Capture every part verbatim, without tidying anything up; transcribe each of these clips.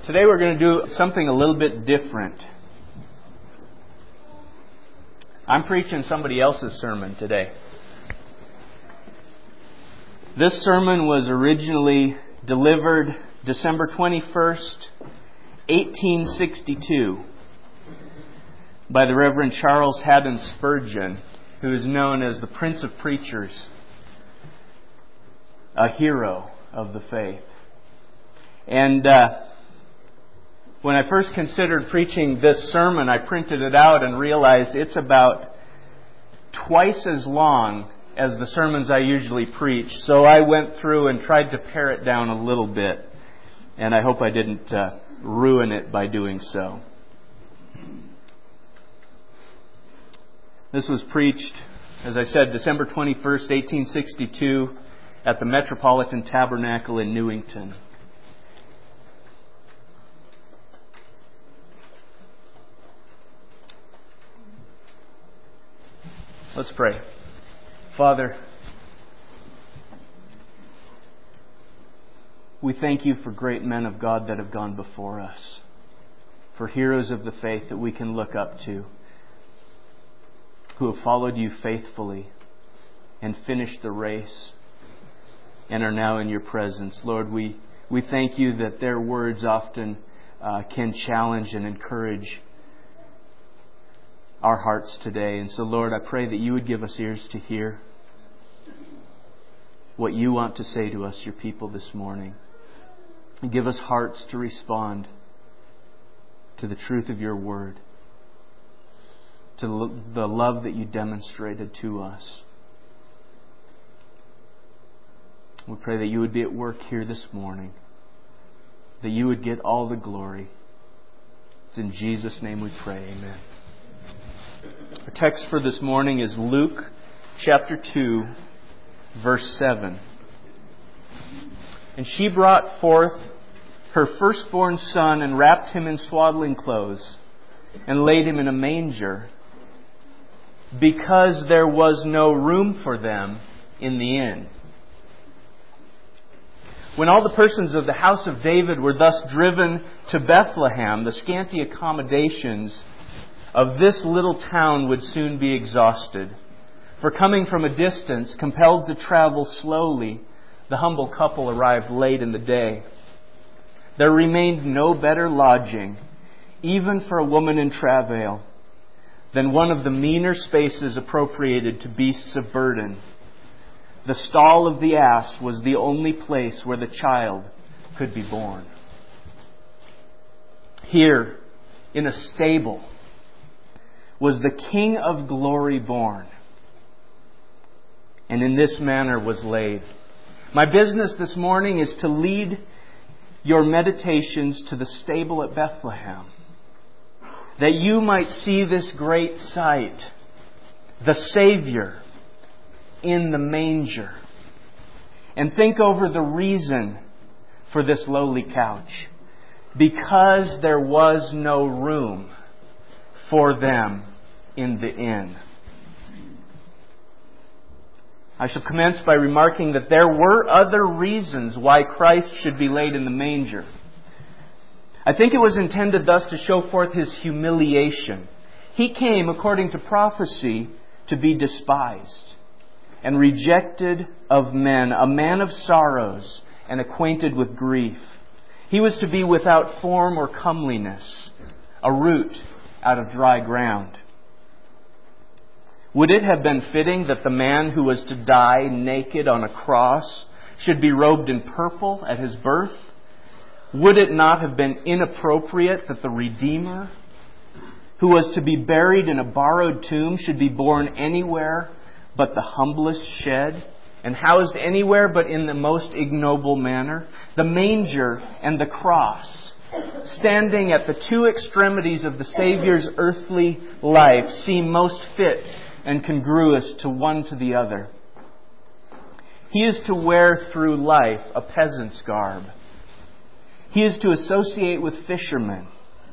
Today we're going to do something a little bit different. I'm preaching somebody else's sermon today. This sermon was originally delivered December twenty-first, eighteen sixty-two by the Reverend Charles Haddon Spurgeon, who is known as the Prince of Preachers, a hero of the faith. And uh, when I first considered preaching this sermon, I printed it out and realized it's about twice as long as the sermons I usually preach. So I went through and tried to pare it down a little bit. And I hope I didn't uh, ruin it by doing so. This was preached, as I said, December twenty-first, eighteen sixty-two, at the Metropolitan Tabernacle in Newington. Let's pray. Father, we thank you for great men of God that have gone before us, for heroes of the faith that we can look up to, who have followed you faithfully and finished the race and are now in your presence. Lord, we, we thank you that their words often uh, can challenge and encourage our hearts today. And so, Lord, I pray that you would give us ears to hear what you want to say to us, your people, this morning. And give us hearts to respond to the truth of your word, to the love that you demonstrated to us. We pray that you would be at work here this morning, that you would get all the glory. It's in Jesus' name we pray. Amen. Our text for this morning is Luke chapter two, verse seven. And she brought forth her firstborn son and wrapped him in swaddling clothes and laid him in a manger, because there was no room for them in the inn. When all the persons of the house of David were thus driven to Bethlehem, the scanty accommodations of this little town would soon be exhausted. For coming from a distance, compelled to travel slowly, the humble couple arrived late in the day. There remained no better lodging, even for a woman in travail, than one of the meaner spaces appropriated to beasts of burden. The stall of the ass was the only place where the child could be born. Here, in a stable, was the King of glory born, and in this manner was laid. My business this morning is to lead your meditations to the stable at Bethlehem, that you might see this great sight, the Savior in the manger, and think over the reason for this lowly couch. Because there was no room for them in the inn. I shall commence by remarking that there were other reasons why Christ should be laid in the manger. I think it was intended thus to show forth His humiliation. He came, according to prophecy, to be despised and rejected of men, a man of sorrows and acquainted with grief. He was to be without form or comeliness, a root out of dry ground. Would it have been fitting that the man who was to die naked on a cross should be robed in purple at his birth? Would it not have been inappropriate that the Redeemer, who was to be buried in a borrowed tomb, should be born anywhere but the humblest shed, and housed anywhere but in the most ignoble manner? The manger and the cross, standing at the two extremities of the Savior's earthly life, seem most fit and congruous to one to the other. He is to wear through life a peasant's garb. He is to associate with fishermen.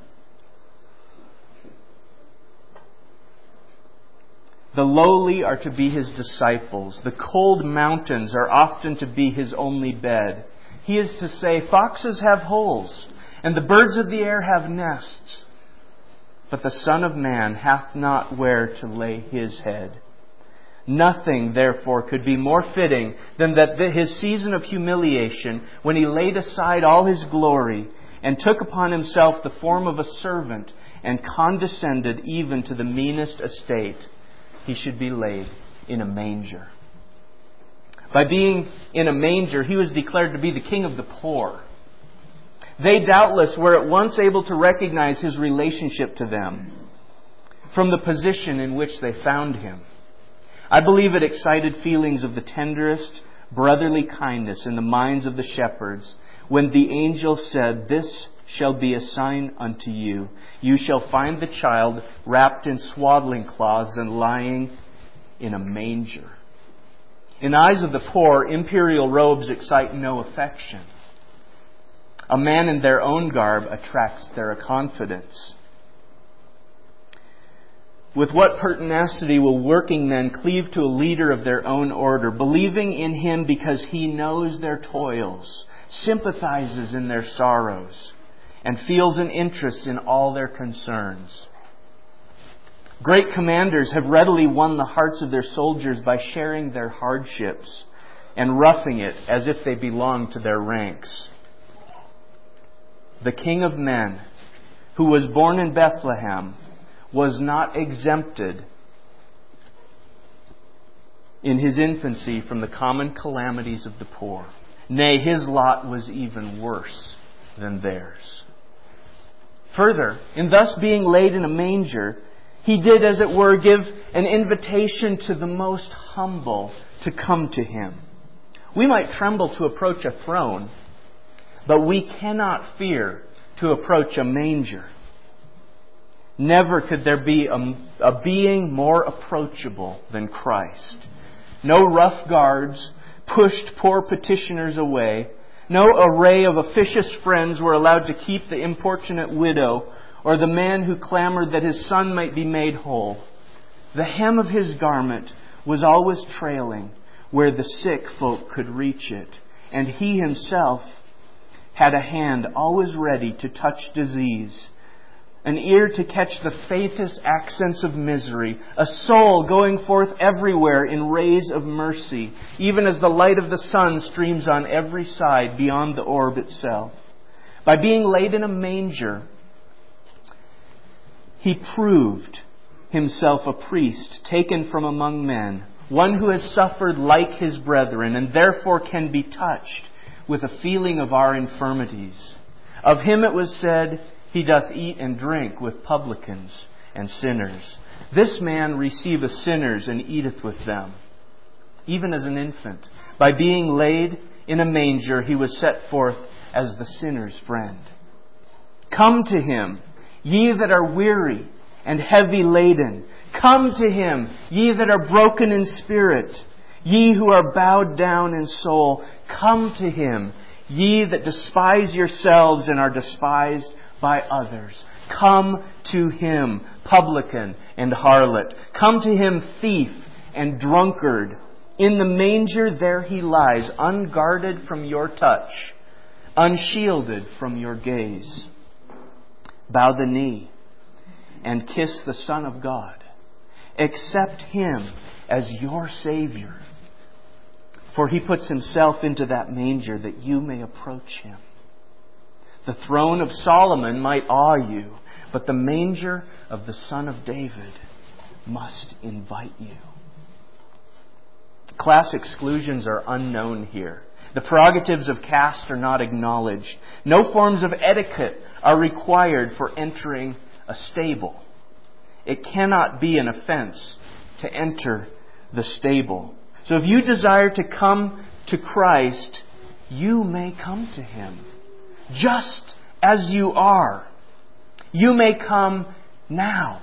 The lowly are to be His disciples. The cold mountains are often to be His only bed. He is to say, foxes have holes, and the birds of the air have nests, but the Son of Man hath not where to lay His head. Nothing, therefore, could be more fitting than that His season of humiliation, when He laid aside all His glory and took upon Himself the form of a servant and condescended even to the meanest estate, He should be laid in a manger. By being in a manger, He was declared to be the King of the poor. They doubtless were at once able to recognize His relationship to them from the position in which they found Him. I believe it excited feelings of the tenderest brotherly kindness in the minds of the shepherds when the angel said, "This shall be a sign unto you. You shall find the child wrapped in swaddling cloths and lying in a manger." In the eyes of the poor, imperial robes excite no affection. A man in their own garb attracts their confidence. With what pertinacity will working men cleave to a leader of their own order, believing in him because he knows their toils, sympathizes in their sorrows, and feels an interest in all their concerns. Great commanders have readily won the hearts of their soldiers by sharing their hardships and roughing it as if they belonged to their ranks. The King of men, who was born in Bethlehem, was not exempted in His infancy from the common calamities of the poor. Nay, His lot was even worse than theirs. Further, in thus being laid in a manger, He did, as it were, give an invitation to the most humble to come to Him. We might tremble to approach a throne, but we cannot fear to approach a manger. Never could there be a, a being more approachable than Christ. No rough guards pushed poor petitioners away. No array of officious friends were allowed to keep the importunate widow or the man who clamored that his son might be made whole. The hem of His garment was always trailing where the sick folk could reach it, and He Himself had a hand always ready to touch disease, an ear to catch the faintest accents of misery, a soul going forth everywhere in rays of mercy, even as the light of the sun streams on every side beyond the orb itself. By being laid in a manger, He proved Himself a priest taken from among men, one who has suffered like His brethren, and therefore can be touched with a feeling of our infirmities. Of Him it was said, He doth eat and drink with publicans and sinners. This man receiveth sinners and eateth with them. Even as an infant, by being laid in a manger, He was set forth as the sinner's friend. Come to Him, ye that are weary and heavy laden. Come to Him, ye that are broken in spirit, ye who are bowed down in soul. Come to Him, ye that despise yourselves and are despised by others. Come to Him, publican and harlot. Come to Him, thief and drunkard. In the manger there He lies, unguarded from your touch, unshielded from your gaze. Bow the knee and kiss the Son of God. Accept Him as your Savior. For He puts Himself into that manger that you may approach Him. The throne of Solomon might awe you, but the manger of the Son of David must invite you. Class exclusions are unknown here. The prerogatives of caste are not acknowledged. No forms of etiquette are required for entering a stable. It cannot be an offense to enter the stable. So if you desire to come to Christ, you may come to Him just as you are. You may come now.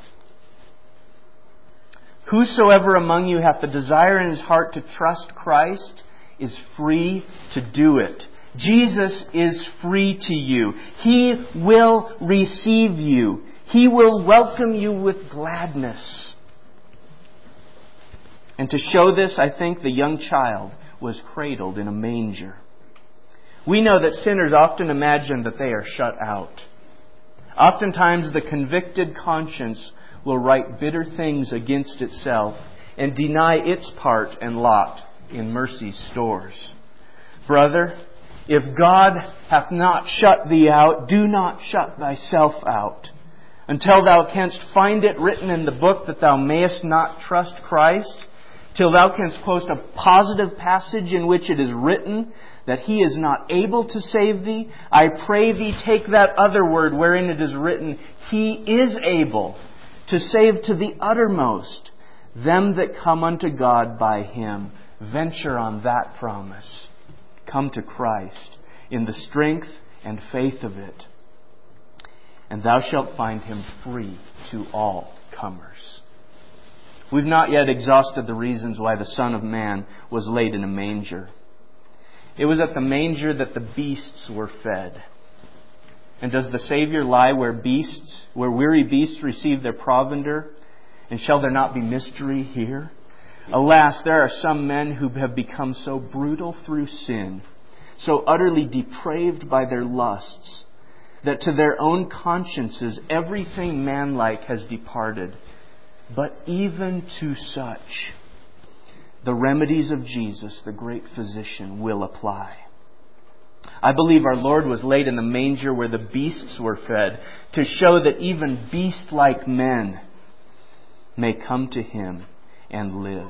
Whosoever among you hath the desire in his heart to trust Christ is free to do it. Jesus is free to you. He will receive you. He will welcome you with gladness. And to show this, I think the young child was cradled in a manger. We know that sinners often imagine that they are shut out. Oftentimes the convicted conscience will write bitter things against itself and deny its part and lot in mercy's stores. Brother, if God hath not shut thee out, do not shut thyself out, until thou canst find it written in the book that thou mayest not trust Christ, till thou canst post a positive passage in which it is written that He is not able to save thee. I pray thee take that other word wherein it is written, He is able to save to the uttermost them that come unto God by Him. Venture on that promise. Come to Christ in the strength and faith of it, and thou shalt find Him free to all comers. We've not yet exhausted the reasons why the Son of Man was laid in a manger. It was at the manger that the beasts were fed. And does the Savior lie where beasts, where weary beasts receive their provender? And shall there not be mystery here? Alas, there are some men who have become so brutal through sin, so utterly depraved by their lusts, that to their own consciences everything manlike has departed. But even to such, the remedies of Jesus, the great physician, will apply. I believe our Lord was laid in the manger where the beasts were fed, to show that even beast-like men may come to Him and live.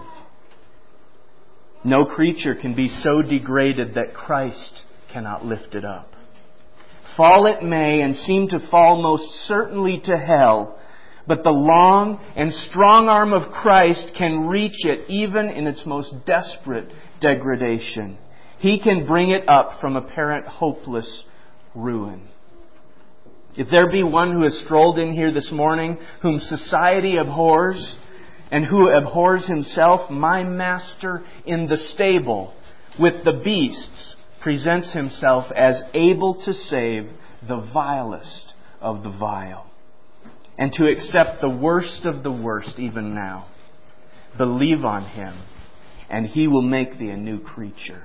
No creature can be so degraded that Christ cannot lift it up. Fall it may, and seem to fall most certainly to hell, but the long and strong arm of Christ can reach it even in its most desperate degradation. He can bring it up from apparent hopeless ruin. If there be one who has strolled in here this morning whom society abhors and who abhors himself, my Master in the stable with the beasts presents Himself as able to save the vilest of the vile and to accept the worst of the worst even now. Believe on Him and He will make thee a new creature.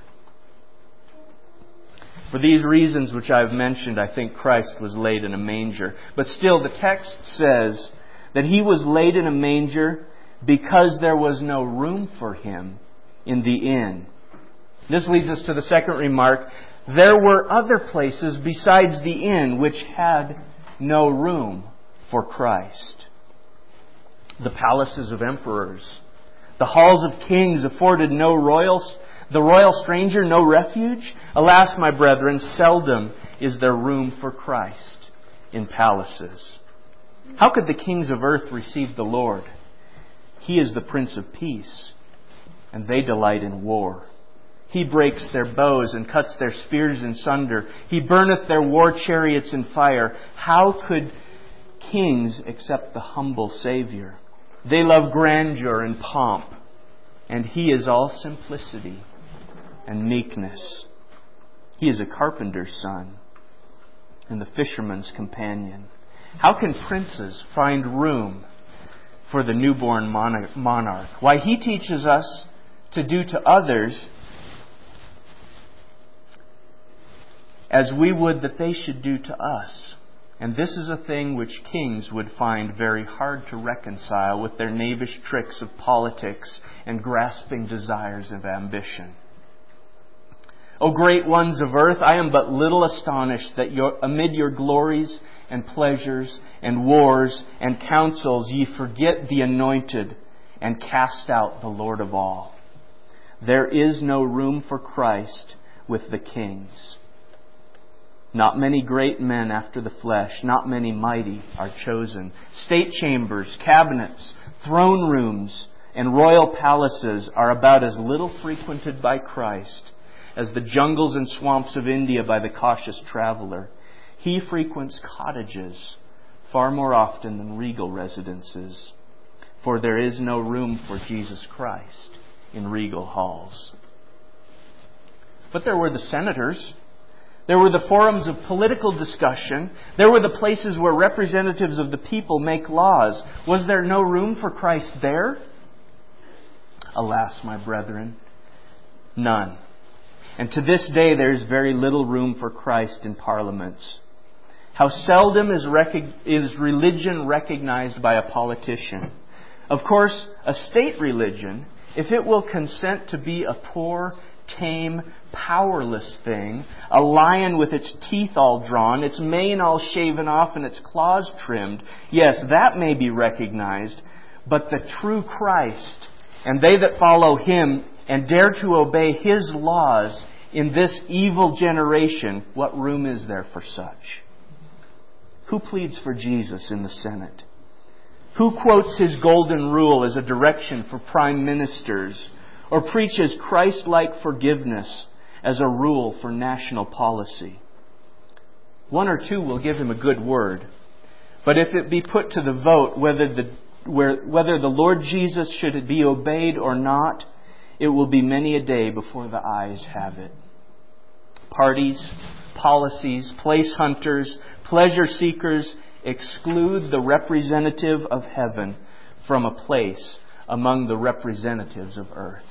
For these reasons which I have mentioned, I think Christ was laid in a manger. But still, the text says that He was laid in a manger because there was no room for Him in the inn. This leads us to the second remark. There were other places besides the inn which had no room for Christ. The palaces of emperors, the halls of kings afforded no royals. The royal stranger no refuge? Alas, my brethren, seldom is there room for Christ in palaces. How could the kings of earth receive the Lord? He is the Prince of Peace, and they delight in war. He breaks their bows and cuts their spears in sunder. He burneth their war chariots in fire. How could kings accept the humble Savior? They love grandeur and pomp, and He is all simplicity and meekness. He is a carpenter's son and the fisherman's companion. How can princes find room for the newborn monarch? Why, He teaches us to do to others as we would that they should do to us. And this is a thing which kings would find very hard to reconcile with their knavish tricks of politics and grasping desires of ambition. O great ones of earth, I am but little astonished that your, amid your glories and pleasures and wars and counsels ye forget the anointed and cast out the Lord of all. There is no room for Christ with the kings. Not many great men after the flesh, not many mighty are chosen. State chambers, cabinets, throne rooms, and royal palaces are about as little frequented by Christ as the jungles and swamps of India by the cautious traveler. He frequents cottages far more often than regal residences, for there is no room for Jesus Christ in regal halls. But there were the senators. There were the forums of political discussion. There were the places where representatives of the people make laws. Was there no room for Christ there? Alas, my brethren, none. And to this day there is very little room for Christ in parliaments. How seldom is, rec- is religion recognized by a politician. Of course, a state religion, if it will consent to be a poor, tame, powerless thing, a lion with its teeth all drawn, its mane all shaven off, and its claws trimmed, yes, that may be recognized. But the true Christ, and they that follow Him and dare to obey His laws in this evil generation, what room is there for such? Who pleads for Jesus in the Senate? Who quotes His golden rule as a direction for prime ministers, or preaches Christ-like forgiveness as a rule for national policy? One or two will give Him a good word. But if it be put to the vote whether the, where, whether the Lord Jesus should be obeyed or not, it will be many a day before the eyes have it. Parties, policies, place hunters, pleasure seekers exclude the representative of heaven from a place among the representatives of earth.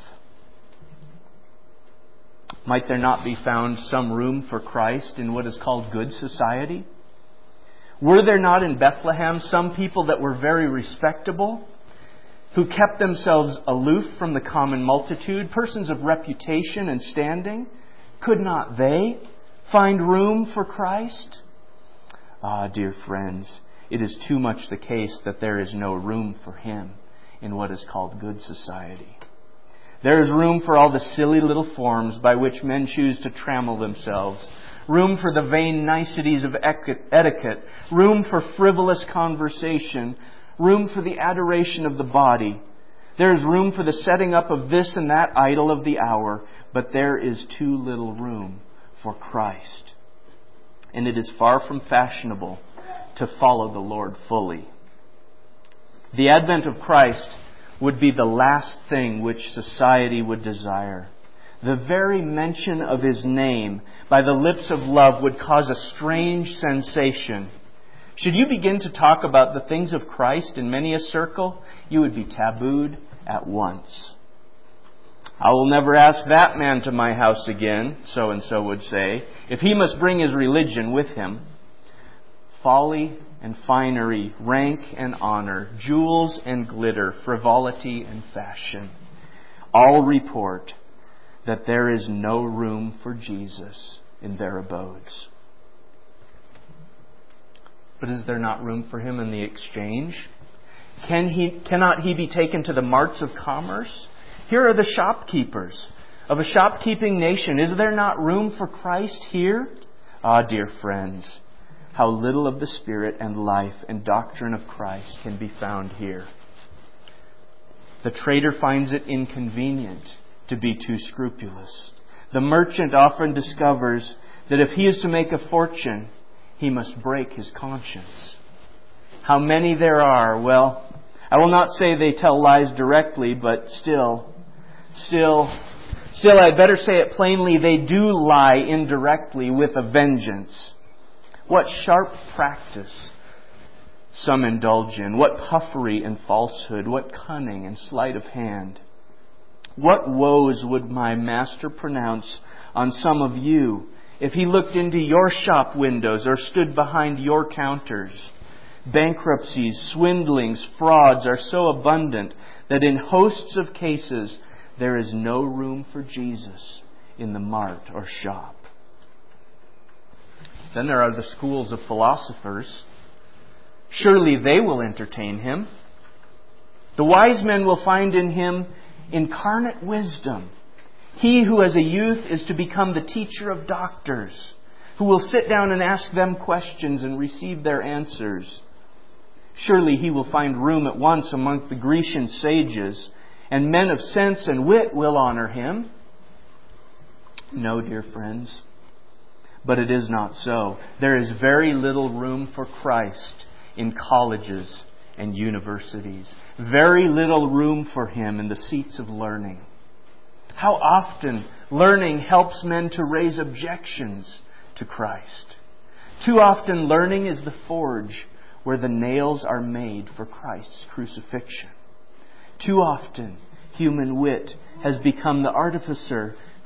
Might there not be found some room for Christ in what is called good society? Were there not in Bethlehem some people that were very respectable, who kept themselves aloof from the common multitude, persons of reputation and standing? Could not they find room for Christ? Ah, dear friends, it is too much the case that there is no room for Him in what is called good society. There is room for all the silly little forms by which men choose to trammel themselves. Room for the vain niceties of etiquette. Room for frivolous conversation. Room for the adoration of the body. There is room for the setting up of this and that idol of the hour. But there is too little room for Christ. And it is far from fashionable to follow the Lord fully. The advent of Christ would be the last thing which society would desire. The very mention of His name by the lips of love would cause a strange sensation. Should you begin to talk about the things of Christ in many a circle, you would be tabooed at once. I will never ask that man to my house again, so-and-so would say, if he must bring his religion with him. Folly and finery, rank and honor, jewels and glitter, frivolity and fashion, all report that there is no room for Jesus in their abodes. But is there not room for Him in the exchange? Can he, cannot He be taken to the marts of commerce? Here are the shopkeepers of a shopkeeping nation. Is there not room for Christ here? Ah, dear friends, how little of the Spirit and life and doctrine of Christ can be found here. The trader finds it inconvenient to be too scrupulous. The merchant often discovers that if he is to make a fortune, he must break his conscience. How many there are, well, I will not say they tell lies directly, but still, still, still I'd better say it plainly, they do lie indirectly with a vengeance. What sharp practice some indulge in. What puffery and falsehood. What cunning and sleight of hand. What woes would my master pronounce on some of you if he looked into your shop windows or stood behind your counters? Bankruptcies, swindlings, frauds are so abundant that in hosts of cases there is no room for Jesus in the mart or shop. Then there are the schools of philosophers. Surely they will entertain Him. The wise men will find in Him incarnate wisdom. He who as a youth is to become the teacher of doctors, who will sit down and ask them questions and receive their answers. Surely He will find room at once among the Grecian sages, and men of sense and wit will honor Him. No, dear friends. But it is not so. There is very little room for Christ in colleges and universities. Very little room for Him in the seats of learning. How often learning helps men to raise objections to Christ. Too often learning is the forge where the nails are made for Christ's crucifixion. Too often human wit has become the artificer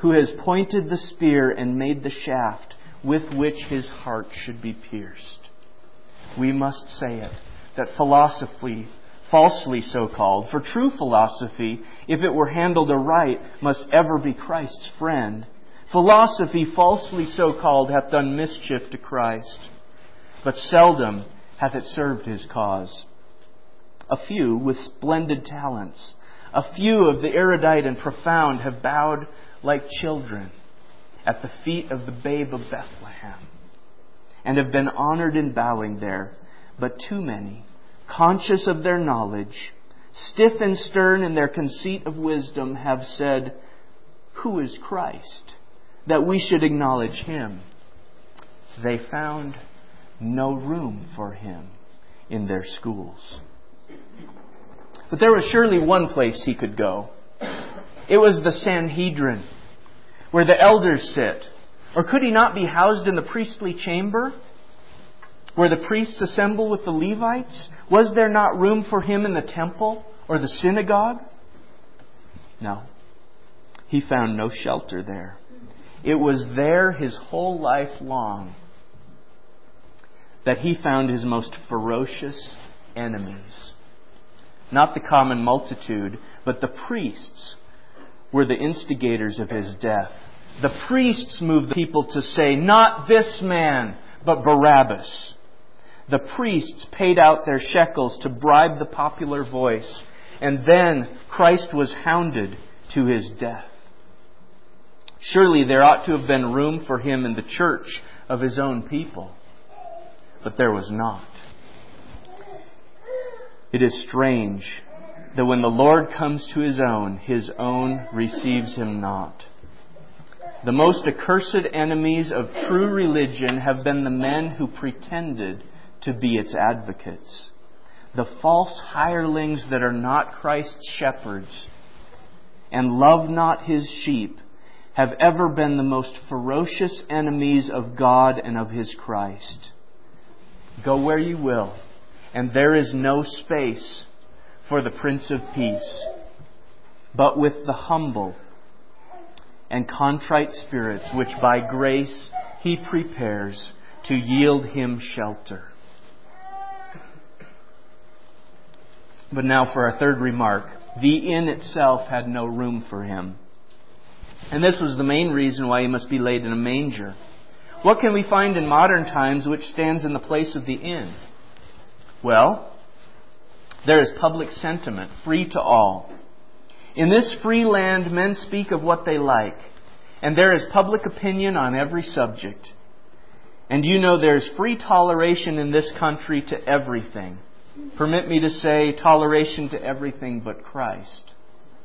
who has pointed the spear and made the shaft with which his heart should be pierced. We must say it, that philosophy, falsely so called, for true philosophy, if it were handled aright, must ever be Christ's friend. Philosophy, falsely so called, hath done mischief to Christ, but seldom hath it served his cause. A few with splendid talents, a few of the erudite and profound have bowed like children at the feet of the babe of Bethlehem, and have been honored in bowing there. But too many, conscious of their knowledge, stiff and stern in their conceit of wisdom, have said, "Who is Christ, that we should acknowledge Him?" They found no room for Him in their schools. But there was surely one place He could go. It was the Sanhedrin, where the elders sit. Or could He not be housed in the priestly chamber, where the priests assemble with the Levites? Was there not room for Him in the temple or the synagogue? No. He found no shelter there. It was there His whole life long that He found His most ferocious enemies. Not the common multitude, but the priests were the instigators of His death. The priests moved the people to say, "Not this man, but Barabbas." The priests paid out their shekels to bribe the popular voice, and then Christ was hounded to His death. Surely there ought to have been room for Him in the church of His own people, but there was not. It is strange that when the Lord comes to His own, His own receives Him not. The most accursed enemies of true religion have been the men who pretended to be its advocates. The false hirelings that are not Christ's shepherds and love not His sheep have ever been the most ferocious enemies of God and of His Christ. Go where you will, and there is no space for the Prince of Peace. But with the humble and contrite spirits, which by grace He prepares to yield Him shelter. But now for our third remark. The inn itself had no room for Him. And this was the main reason why He must be laid in a manger. What can we find in modern times which stands in the place of the inn? Well, there is public sentiment, free to all. In this free land, men speak of what they like, and there is public opinion on every subject. And you know there is free toleration in this country to everything. Permit me to say, toleration to everything but Christ.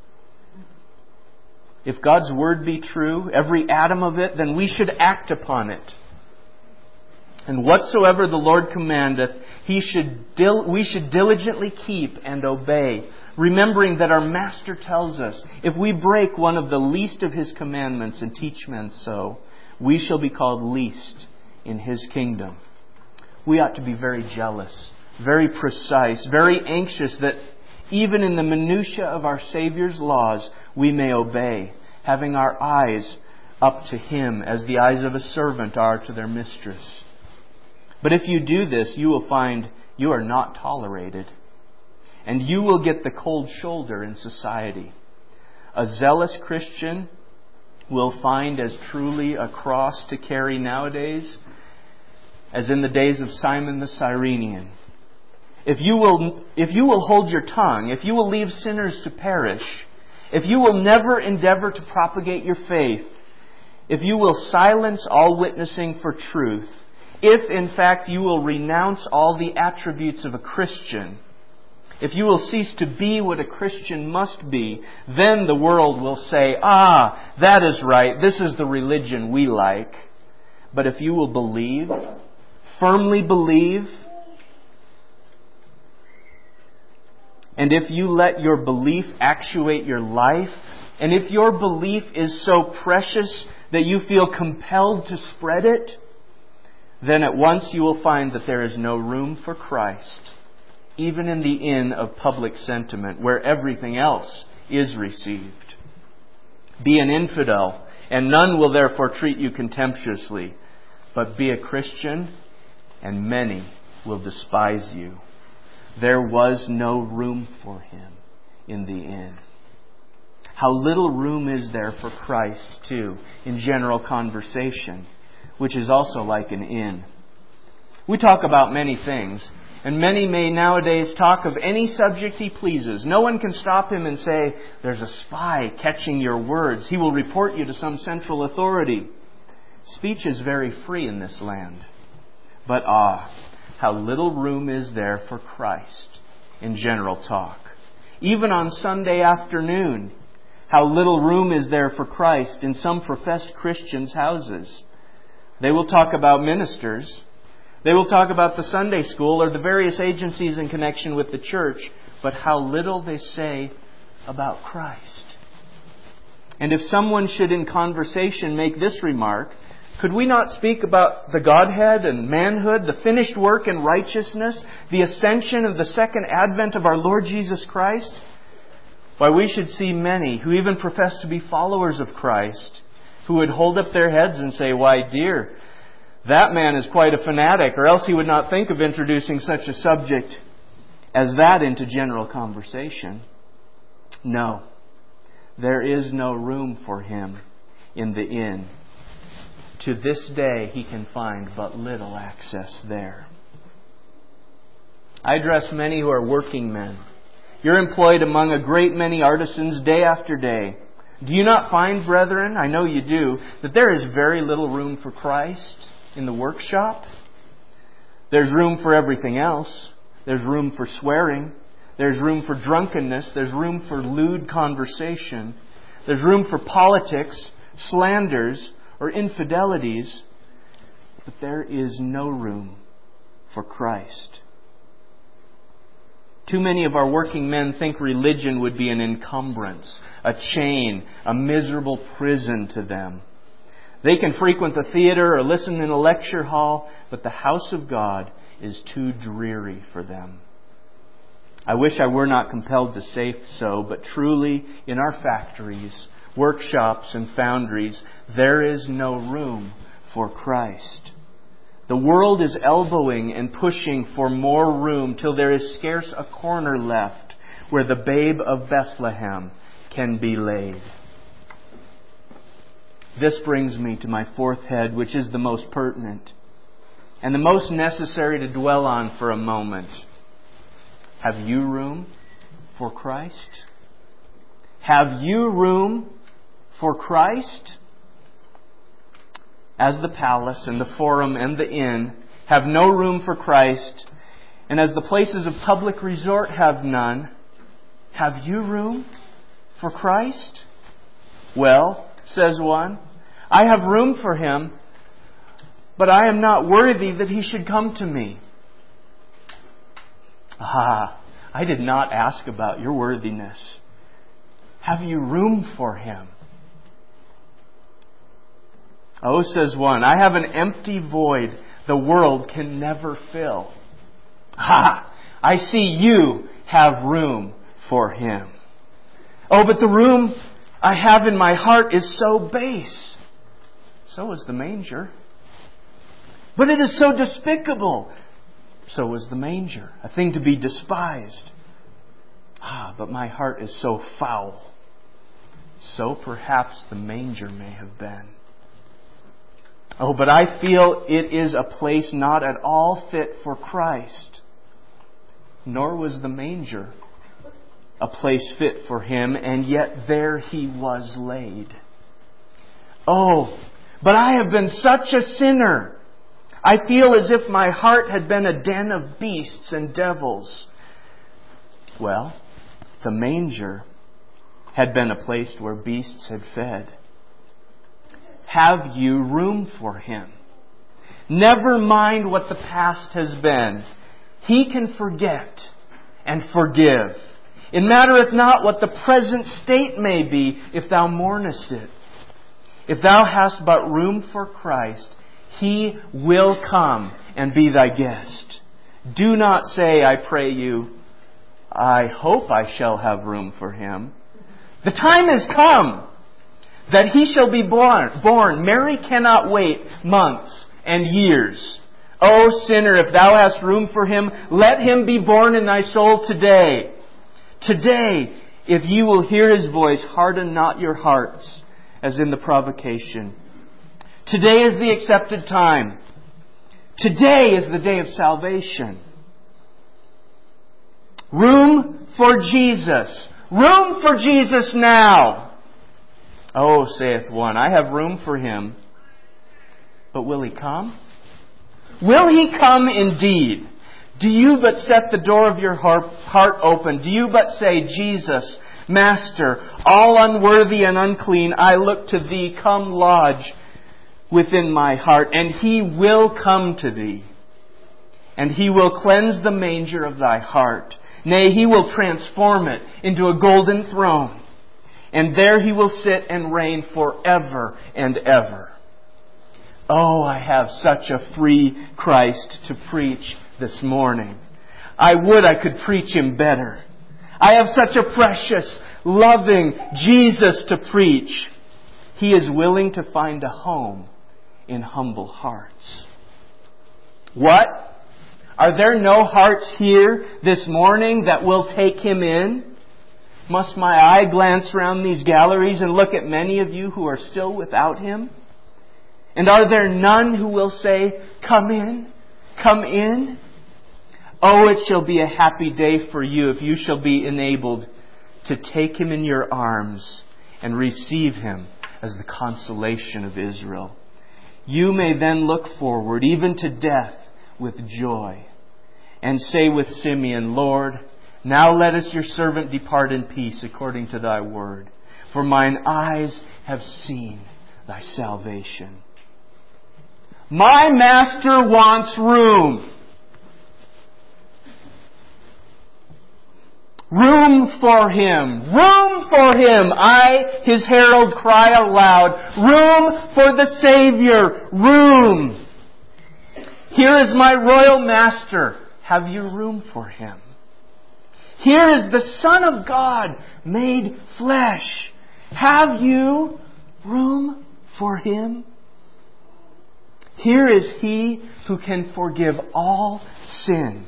If God's Word be true, every atom of it, then we should act upon it. And whatsoever the Lord commandeth, He should dil- we should diligently keep and obey, remembering that our Master tells us, if we break one of the least of His commandments and teach men so, we shall be called least in His kingdom. We ought to be very jealous, very precise, very anxious that even in the minutiae of our Savior's laws, we may obey, having our eyes up to Him as the eyes of a servant are to their mistress. But if you do this, you will find you are not tolerated. And you will get the cold shoulder in society. A zealous Christian will find as truly a cross to carry nowadays as in the days of Simon the Cyrenian. If you will, if you will hold your tongue, if you will leave sinners to perish, if you will never endeavor to propagate your faith, if you will silence all witnessing for truth, if in fact you will renounce all the attributes of a Christian, if you will cease to be what a Christian must be, then the world will say, "Ah, that is right, this is the religion we like." But if you will believe, firmly believe, and if you let your belief actuate your life, and if your belief is so precious that you feel compelled to spread it, then at once you will find that there is no room for Christ, even in the inn of public sentiment, where everything else is received. Be an infidel, and none will therefore treat you contemptuously. But be a Christian, and many will despise you. There was no room for him in the inn. How little room is there for Christ, too, in general conversation, which is also like an inn. We talk about many things, and many may nowadays talk of any subject he pleases. No one can stop him and say, "There's a spy catching your words. He will report you to some central authority." Speech is very free in this land. But ah, how little room is there for Christ in general talk. Even on Sunday afternoon, how little room is there for Christ in some professed Christians' houses. They will talk about ministers. They will talk about the Sunday school or the various agencies in connection with the church, but how little they say about Christ. And if someone should in conversation make this remark, could we not speak about the Godhead and manhood, the finished work and righteousness, the ascension of the second advent of our Lord Jesus Christ? Why, we should see many who even profess to be followers of Christ, who would hold up their heads and say, "Why, dear, that man is quite a fanatic, or else he would not think of introducing such a subject as that into general conversation." No, there is no room for him in the inn. To this day, he can find but little access there. I address many who are working men. You're employed among a great many artisans day after day. Do you not find, brethren, I know you do, that there is very little room for Christ in the workshop? There's room for everything else. There's room for swearing. There's room for drunkenness. There's room for lewd conversation. There's room for politics, slanders, or infidelities. But there is no room for Christ. Too many of our working men think religion would be an encumbrance, a chain, a miserable prison to them. They can frequent the theater or listen in a lecture hall, but the house of God is too dreary for them. I wish I were not compelled to say so, but truly in our factories, workshops, and foundries, there is no room for Christ. The world is elbowing and pushing for more room till there is scarce a corner left where the babe of Bethlehem can be laid. This brings me to my fourth head, which is the most pertinent and the most necessary to dwell on for a moment. Have you room for Christ? Have you room for Christ? As the palace and the forum and the inn have no room for Christ, and as the places of public resort have none, have you room for Christ? Well, says one, I have room for Him, but I am not worthy that He should come to me. Ah, I did not ask about your worthiness. Have you room for Him? Oh, says one, I have an empty void the world can never fill. Ha! I see you have room for Him. Oh, but the room I have in my heart is so base. So is the manger. But it is so despicable. So is the manger, a thing to be despised. Ah, but my heart is so foul. So perhaps the manger may have been. Oh, but I feel it is a place not at all fit for Christ. Nor was the manger a place fit for Him, and yet there He was laid. Oh, but I have been such a sinner. I feel as if my heart had been a den of beasts and devils. Well, the manger had been a place where beasts had fed. Have you room for Him? Never mind what the past has been. He can forget and forgive. It mattereth not what the present state may be, if thou mournest it. If thou hast but room for Christ, He will come and be thy guest. Do not say, I pray you, I hope I shall have room for Him. The time has come. that He shall be born. born. Mary cannot wait months and years. O sinner, if thou hast room for Him, let Him be born in thy soul today. Today, if you will hear His voice, harden not your hearts, as in the provocation. Today is the accepted time. Today is the day of salvation. Room for Jesus. Room for Jesus now. Oh, saith one, I have room for Him. But will He come? Will He come indeed? Do you but set the door of your heart open? Do you but say, Jesus, Master, all unworthy and unclean, I look to Thee, come lodge within my heart. And He will come to thee. And He will cleanse the manger of thy heart. Nay, He will transform it into a golden throne. And there He will sit and reign forever and ever. Oh, I have such a free Christ to preach this morning. I would I could preach Him better. I have such a precious, loving Jesus to preach. He is willing to find a home in humble hearts. What? Are there no hearts here this morning that will take Him in? Must my eye glance round these galleries and look at many of you who are still without Him? And are there none who will say, come in, come in? Oh, it shall be a happy day for you if you shall be enabled to take Him in your arms and receive Him as the consolation of Israel. You may then look forward even to death with joy and say with Simeon, Lord, now lettest your servant depart in peace according to thy word. For mine eyes have seen thy salvation. My Master wants room. Room for Him. Room for Him. I, His herald, cry aloud. Room for the Savior. Room. Here is my royal Master. Have you room for Him? Here is the Son of God made flesh. Have you room for Him? Here is He who can forgive all sin.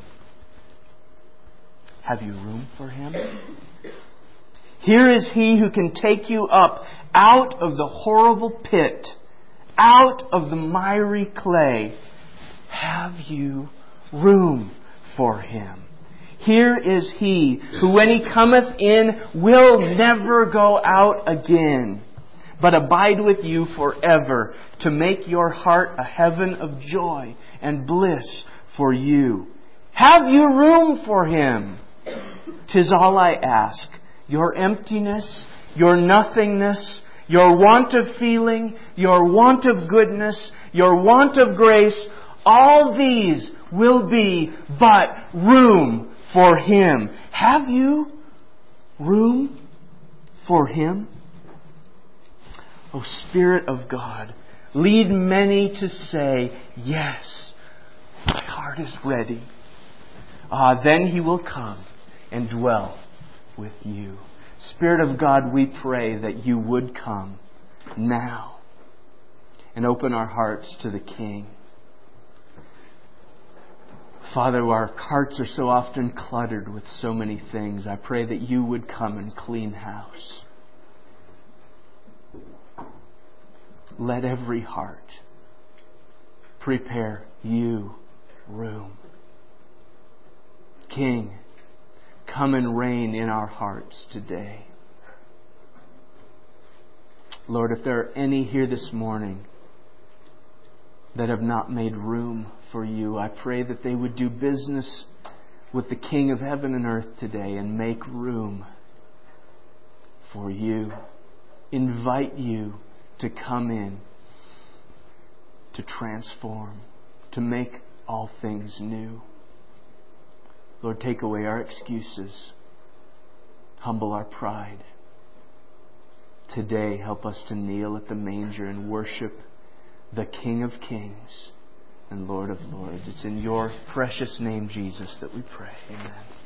Have you room for Him? Here is He who can take you up out of the horrible pit, out of the miry clay. Have you room for Him? Here is He who, when He cometh in, will never go out again, but abide with you forever, to make your heart a heaven of joy and bliss for you. Have you room for Him? 'Tis all I ask. Your emptiness, your nothingness, your want of feeling, your want of goodness, your want of grace, all these will be but room for Him. Have you room for Him? O Spirit of God, lead many to say, yes, my heart is ready. Ah, then He will come and dwell with you. Spirit of God, we pray that You would come now and open our hearts to the King. Father, our hearts are so often cluttered with so many things. I pray that You would come and clean house. Let every heart prepare You room. King, come and reign in our hearts today. Lord, if there are any here this morning that have not made room for You, I pray that they would do business with the King of heaven and earth today and make room for You. Invite You to come in, to transform, to make all things new. Lord, take away our excuses. Humble our pride. Today, help us to kneel at the manger and worship the King of Kings and Lord of Lords. It's in Your precious name, Jesus, that we pray. Amen.